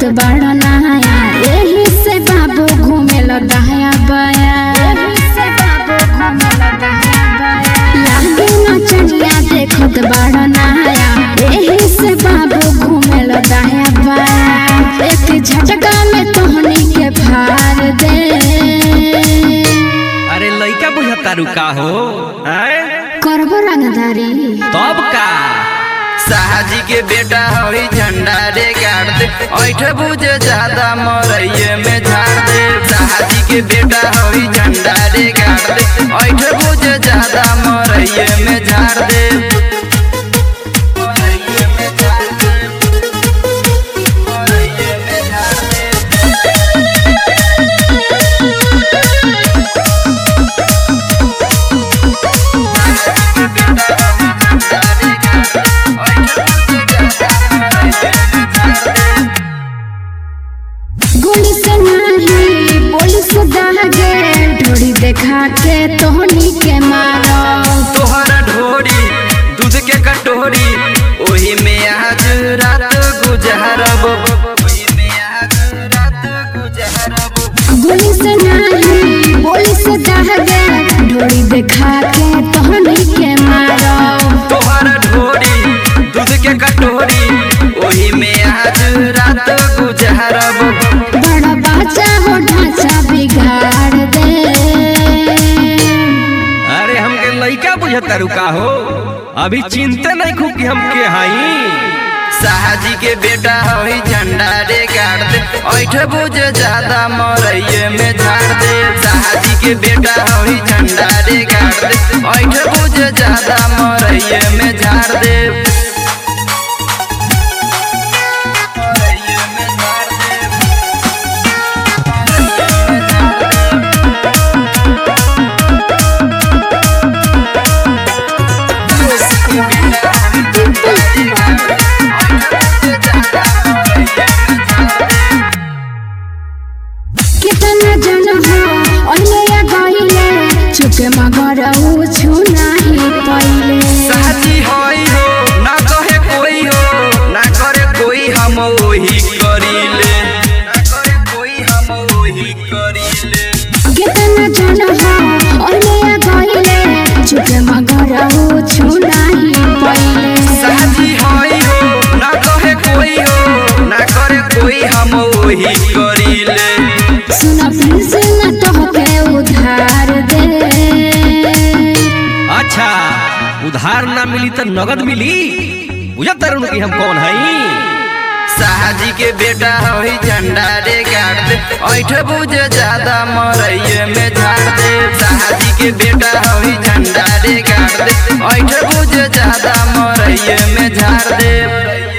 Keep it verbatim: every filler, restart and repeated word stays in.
देखत बड़ा नहाया यही से बाबू घूमे लो दहाया बाया लागे ना चलिया देखत बड़ा नहाया यही से बाबू घूमे लो दहाया बाया एक झटका में तोहनी के फाड़ दे। अरे लइका बुझता रुका हो करबो रंगदारी तब का साहजी के बेटा होई झंडा रे गाड़ दे ऐठ बुझे ज्यादा मरैये में झाड़ दे। साहजी के बेटा होई झंडा रे गाड़ दे ऐठ बुझे ज्यादा मरैये में झाड़ दे। गोली से नहीं पुलिस दागे ढोड़ी देखा के तोहनी के मारो तोहरा ढोरी दूध के कटोरी ओही में आज रात गुजारब। गोली से नहीं पुलिस दागे ढोड़ी देखा के तोहनी के मारो तोहरा ढोरी दूध के कटोरी ओही में आज रात गुजारब। बड़ा बाचा हो ढांचा बिगाड़ दे। अरे हमके लइका बुझता रुका हो अभी चिंता नहीं खूब कि हम के हई। साहजी के बेटा होई झंडा रे गाड़ दे ऐठ बुझे ज्यादा मरैये में झाड़ दे। साहजी के बेटा होई झंडा रे गाड़ दे ऐठ बुझे ज्यादा मरैये में झाड़ दे। कितना जन हो ओले गइले चुके मगर उ छु नाही पइले। साहजी होई हो ना कहे कोई हो ना करे कोई हम वही करीले ना करे कोई हम वही करीले। कितना जन हो ओले गइले चुके मगर उ छु नाही पइले। साहजी होई हो ना कहे कोई हो ना करे कोई हम वही करीले। सुना प्लीज ना तोहके उधार दे। अच्छा उधार ना मिली तो नगद मिली बुझता रहूं कि हम कौन हई। साहजी के बेटा होई झंडा रे गाड़ दे ऐठ बुझे ज्यादा मरैये में झाड़ दे। साहजी के बेटा होई झंडा रे गाड़ दे ऐठ बुझे ज्यादा मरैये में झाड़ दे।